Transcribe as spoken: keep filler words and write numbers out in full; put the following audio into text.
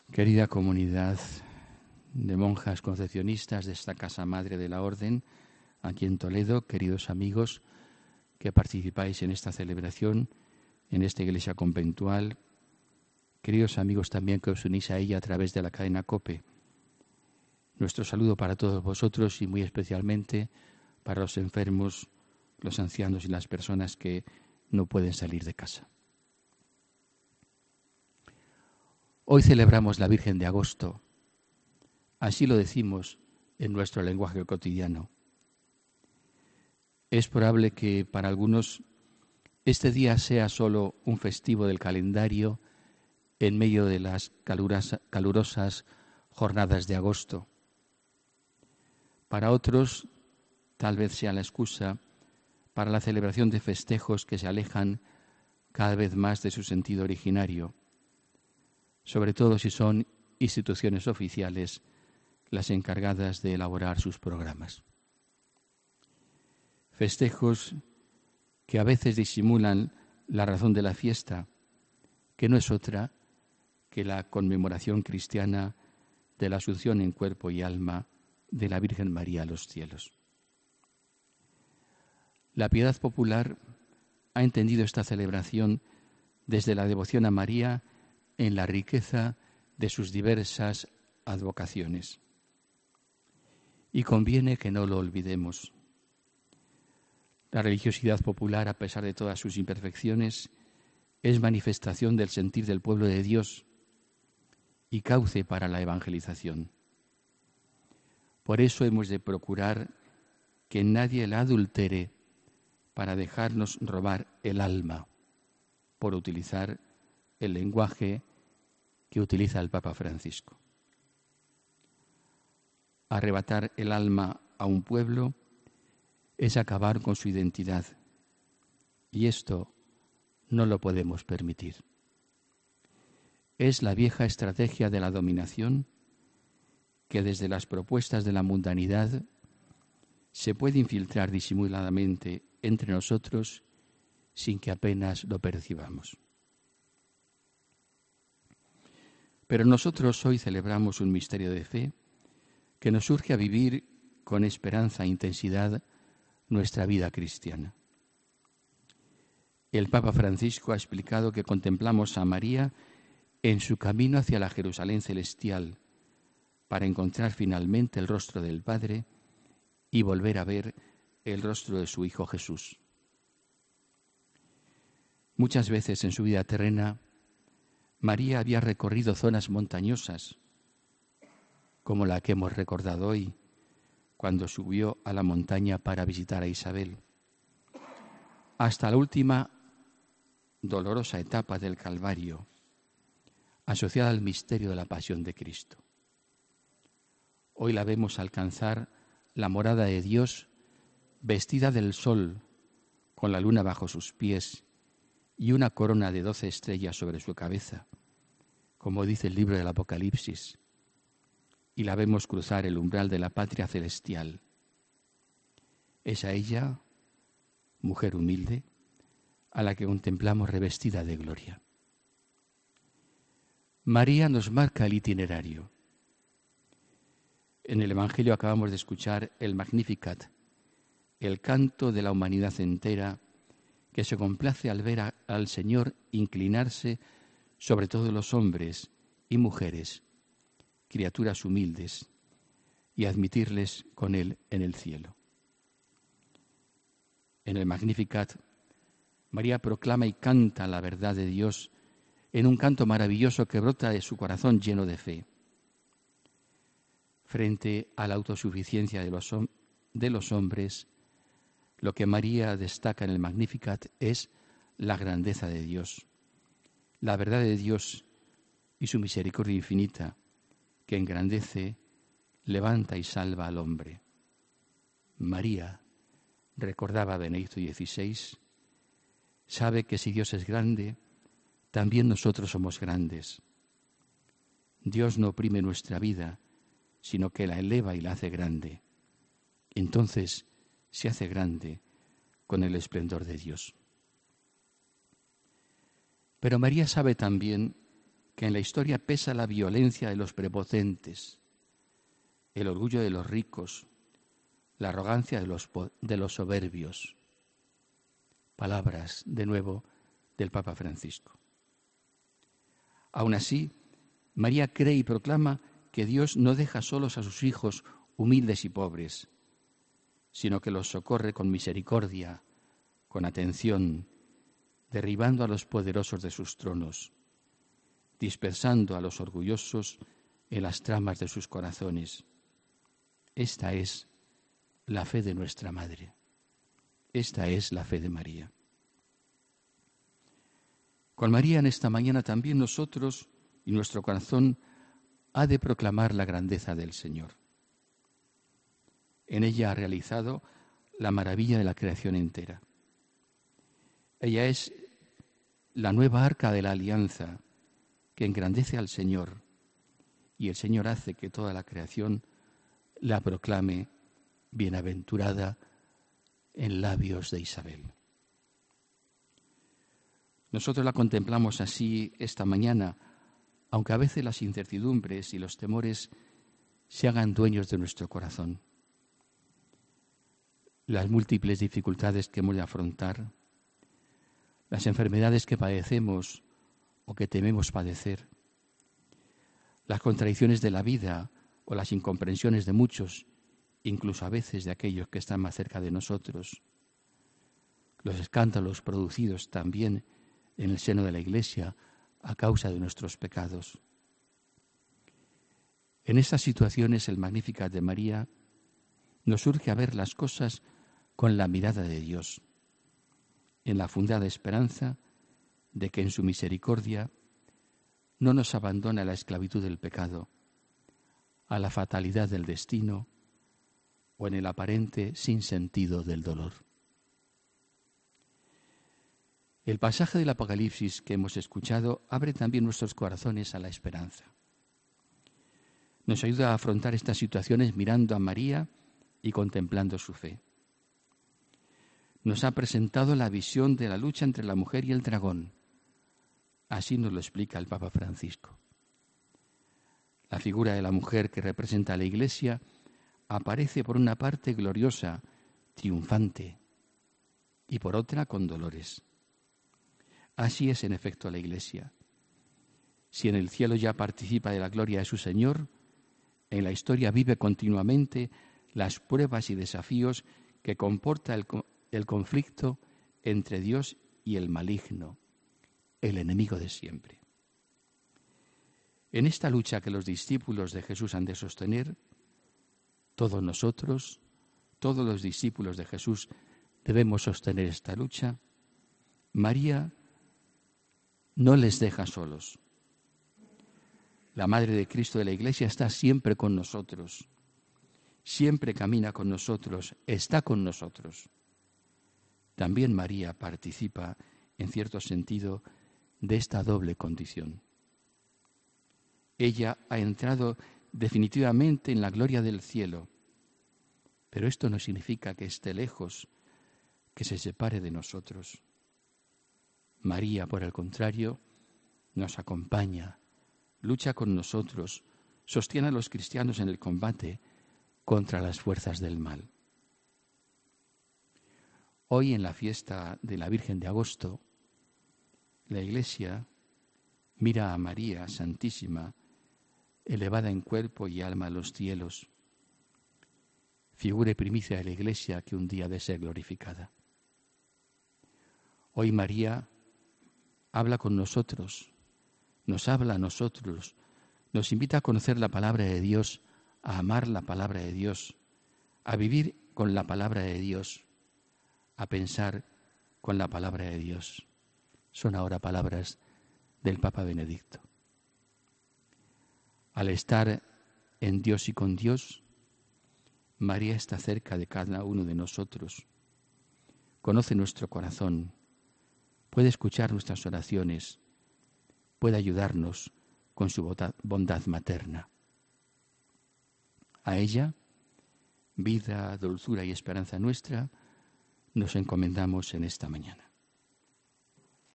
Querida comunidad de monjas concepcionistas de esta Casa Madre de la Orden, aquí en Toledo, queridos amigos que participáis en esta celebración, en esta iglesia conventual, queridos amigos también que os unís a ella a través de la cadena COPE, nuestro saludo para todos vosotros y muy especialmente para los enfermos, los ancianos y las personas que no pueden salir de casa. Hoy celebramos la Virgen de Agosto, así lo decimos en nuestro lenguaje cotidiano. Es probable que para algunos este día sea solo un festivo del calendario en medio de las calurosas jornadas de agosto. Para otros, tal vez sea la excusa para la celebración de festejos que se alejan cada vez más de su sentido originario, sobre todo si son instituciones oficiales las encargadas de elaborar sus programas. Festejos que a veces disimulan la razón de la fiesta, que no es otra que la conmemoración cristiana de la asunción en cuerpo y alma de la Virgen María a los cielos. La piedad popular ha entendido esta celebración desde la devoción a María en la riqueza de sus diversas advocaciones. Y conviene que no lo olvidemos. La religiosidad popular, a pesar de todas sus imperfecciones, es manifestación del sentir del pueblo de Dios y cauce para la evangelización. Por eso hemos de procurar que nadie la adultere para dejarnos robar el alma, por utilizar el lenguaje que utiliza el Papa Francisco. Arrebatar el alma a un pueblo es acabar con su identidad, y esto no lo podemos permitir. Es la vieja estrategia de la dominación que desde las propuestas de la mundanidad se puede infiltrar disimuladamente entre nosotros sin que apenas lo percibamos. Pero nosotros hoy celebramos un misterio de fe que nos urge a vivir con esperanza e intensidad nuestra vida cristiana. El Papa Francisco ha explicado que contemplamos a María en su camino hacia la Jerusalén celestial para encontrar finalmente el rostro del Padre y volver a ver el rostro de su Hijo Jesús. Muchas veces en su vida terrena, María había recorrido zonas montañosas, como la que hemos recordado hoy, cuando subió a la montaña para visitar a Isabel, hasta la última dolorosa etapa del Calvario, asociada al misterio de la pasión de Cristo. Hoy la vemos alcanzar la morada de Dios vestida del sol, con la luna bajo sus pies y una corona de doce estrellas sobre su cabeza, como dice el libro del Apocalipsis, y la vemos cruzar el umbral de la patria celestial. Es a ella, mujer humilde, a la que contemplamos revestida de gloria. María nos marca el itinerario. En el Evangelio acabamos de escuchar el Magnificat, el canto de la humanidad entera que se complace al ver a, al Señor inclinarse sobre todos los hombres y mujeres, criaturas humildes, y admitirles con Él en el cielo. En el Magnificat, María proclama y canta la verdad de Dios en un canto maravilloso que brota de su corazón lleno de fe. Frente a la autosuficiencia de los, de los hombres, lo que María destaca en el Magnificat es la grandeza de Dios, la verdad de Dios y su misericordia infinita, que engrandece, levanta y salva al hombre. María, recordaba Benedicto dieciséis, sabe que si Dios es grande, también nosotros somos grandes. Dios no oprime nuestra vida, sino que la eleva y la hace grande. Entonces se hace grande con el esplendor de Dios. Pero María sabe también que en la historia pesa la violencia de los prepotentes, el orgullo de los ricos, la arrogancia de los, de los soberbios. Palabras, de nuevo, del Papa Francisco. Aún así, María cree y proclama que Dios no deja solos a sus hijos humildes y pobres, sino que los socorre con misericordia, con atención, derribando a los poderosos de sus tronos, dispersando a los orgullosos en las tramas de sus corazones. Esta es la fe de nuestra Madre. Esta es la fe de María. Con María en esta mañana también nosotros y nuestro corazón ha de proclamar la grandeza del Señor. En ella ha realizado la maravilla de la creación entera. Ella es la nueva arca de la alianza que engrandece al Señor, y el Señor hace que toda la creación la proclame bienaventurada en labios de Isabel. Nosotros la contemplamos así esta mañana, aunque a veces las incertidumbres y los temores se hagan dueños de nuestro corazón. Las múltiples dificultades que hemos de afrontar, las enfermedades que padecemos o que tememos padecer, las contradicciones de la vida o las incomprensiones de muchos, incluso a veces de aquellos que están más cerca de nosotros, los escándalos producidos también en el seno de la Iglesia a causa de nuestros pecados. En estas situaciones el Magnificat de María nos urge a ver las cosas con la mirada de Dios, en la fundada esperanza de que en su misericordia no nos abandona a la esclavitud del pecado, a la fatalidad del destino o en el aparente sinsentido del dolor. El pasaje del Apocalipsis que hemos escuchado abre también nuestros corazones a la esperanza. Nos ayuda a afrontar estas situaciones mirando a María y contemplando su fe. Nos ha presentado la visión de la lucha entre la mujer y el dragón. Así nos lo explica el Papa Francisco. La figura de la mujer que representa a la Iglesia aparece por una parte gloriosa, triunfante, y por otra con dolores. Así es en efecto la Iglesia. Si en el cielo ya participa de la gloria de su Señor, en la historia vive continuamente las pruebas y desafíos que comporta el, el conflicto entre Dios y el maligno, el enemigo de siempre. En esta lucha que los discípulos de Jesús han de sostener, todos nosotros, todos los discípulos de Jesús debemos sostener esta lucha. María no les deja solos. La Madre de Cristo de la Iglesia está siempre con nosotros, siempre camina con nosotros, está con nosotros. También María participa, en cierto sentido, de esta doble condición. Ella ha entrado definitivamente en la gloria del cielo, pero esto no significa que esté lejos, que se separe de nosotros. María, por el contrario, nos acompaña, lucha con nosotros, sostiene a los cristianos en el combate contra las fuerzas del mal. Hoy, en la fiesta de la Virgen de Agosto, la Iglesia mira a María Santísima, elevada en cuerpo y alma a los cielos, figura y primicia de la Iglesia que un día ha de ser glorificada. Hoy María habla con nosotros, nos habla a nosotros, nos invita a conocer la palabra de Dios, a amar la palabra de Dios, a vivir con la palabra de Dios, a pensar con la palabra de Dios. Son ahora palabras del Papa Benedicto. Al estar en Dios y con Dios, María está cerca de cada uno de nosotros, conoce nuestro corazón, puede escuchar nuestras oraciones, puede ayudarnos con su bondad materna. A ella, vida, dulzura y esperanza nuestra, nos encomendamos en esta mañana.